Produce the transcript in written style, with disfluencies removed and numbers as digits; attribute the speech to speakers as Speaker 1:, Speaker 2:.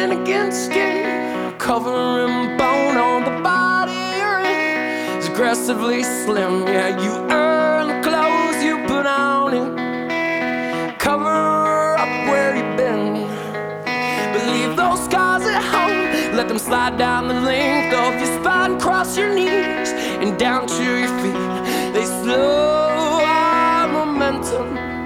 Speaker 1: skin against skin, covering bone on the body you're in. It's aggressively slim. Yeah, you earn the clothes you put on it. Cover up where you've been, but leave those scars at home. Let them slide down the length of your spine, cross your knees and down to your feet. They slow our momentum.